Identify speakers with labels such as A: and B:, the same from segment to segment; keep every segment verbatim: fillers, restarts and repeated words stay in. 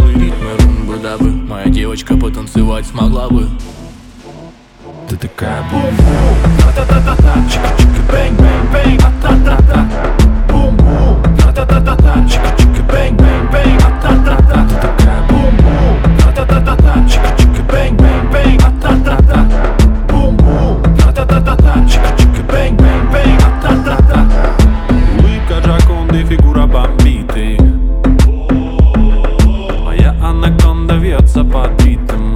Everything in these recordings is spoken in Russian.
A: целый ритм и румбы, дабы моя девочка потанцевать смогла бы. Ты такая бум-бум, та-та-та-та-та, чика-чика-бэнг-бэнг-бэнг, а-та-та-та. Бум-бум, та-та-та-та-та, чика-чика-бэнг-бэнг-бэнг, а-та-та-та. Ты такая бум-бум, та-та-та-та-та, чика-чика-бэнг-бэнг-бэнг, а-та-та-та. Бум-бум, та-та-та-та-та, чика-чика-бэнг-бэнг-бэнг, а-та-та-та.
B: Улыбка Джаконды, фигура бомбиты. Моя анаконда вьется под ритм.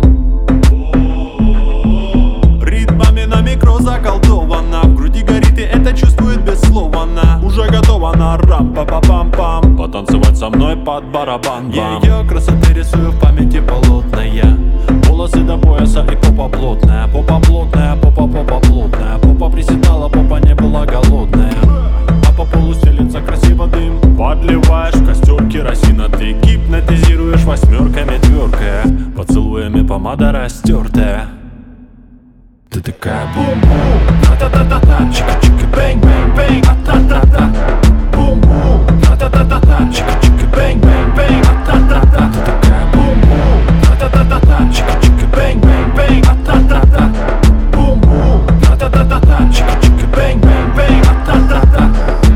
B: Ритмами на микро заколдована. В груди горит и это чувствует без слов она. Уже готова на рам-па-па-пам-пам. Потанцевать со мной под барабан. Я ее красоты рисую в памяти полотная. Волосы до пояса и попа плотная. Попа плотная, попа-попа плотная. Попа приседала, попа не была голодная. А по полу стелится красиво дым. Подливаешь в костер керосина. Ты гипнотизируешь восьмерками тверкая. Поцелуями помада растертая.
A: Ты такая бум-бум, та-та-та-та-та, чика-чика-бэнг-бэнг-бэнг, а-та-та-та. Бум-бум, та-та-та-та-та, чика-чика-бэнг-бэнг-бэнг, а-та-та-та. Ты такая бум-бум, та-та-та-та-та, чика-чика-бэнг-бэнг-бэнг, а-та-та-та. Бум-бум, та-та-та-та-та, чика-чика-бэнг-бэнг-бэнг, а-та-та-та.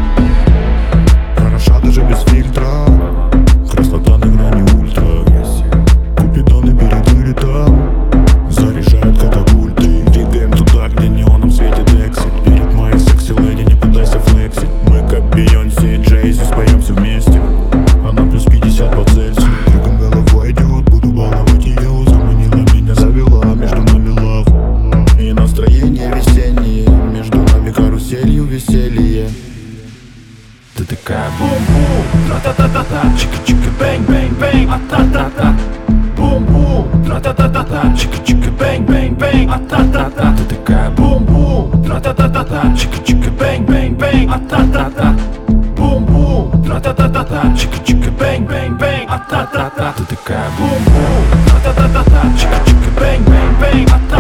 C: Хороша даже без фильтра, красота на грани ультра. Купидоны перед вылетом заряжают катапульты. Двигаем туда, где неоном светит эксит. Перед моей секси-леди не пытайся флексить. Мы как Бейонсе и Джей-Зи споем все вместе. Она плюс пятьдесят по Цельсию. Кругом головой идет, буду баловать ее. Заманила меня, завела, между нами лав. И настроение весеннее, между нами каруселью веселье.
A: Ты такая бум-бум, та-та-та-та-та, чика-чика-бэнг-бэнг-бэнг, а-та-та-та. Бум-бум, та-та-та-та-та, чика-чика-бэнг-бэнг-бэнг, а-та-та-та. Ты такая бум-бум, та-та-та-та-та, чика-чика-бэнг-бэнг-бэнг, а-та-та-та. Бум-бум, та-та-та-та-та, чика-чика-бэнг-бэнг-бэнг, а-та-та-та. Ты такая бум-бум, та-та-та-та-та, чика-чика-бэнг-бэнг-бэнг, а-та-та-та.